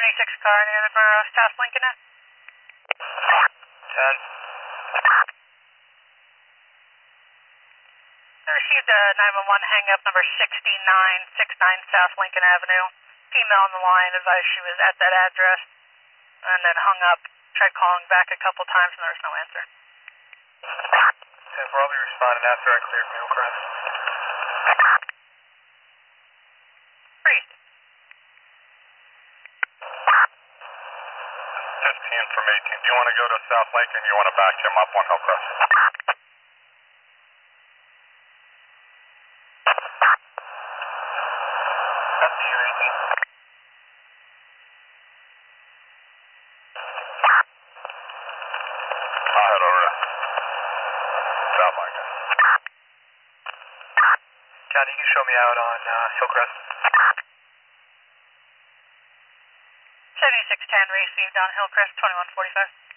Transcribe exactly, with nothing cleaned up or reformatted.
seventy-six car near the uh, South Lincoln Ave. ten. I received a nine one one hang-up number sixty-nine sixty-nine South Lincoln Avenue. Female on the line advised she was at that address and then hung up. Tried calling back a couple times and there was no answer. ten four, I'll be responding after I cleared Hillcrest. Great. fifteen from eighteen. Do you want to go to South Lincoln or you want to back him up on Hillcrest? Up to you, eighteen. I'll head over to South Lincoln. Johnny, you can show me out on uh, Hillcrest. seventy-six ten received on Hillcrest twenty-one forty-five.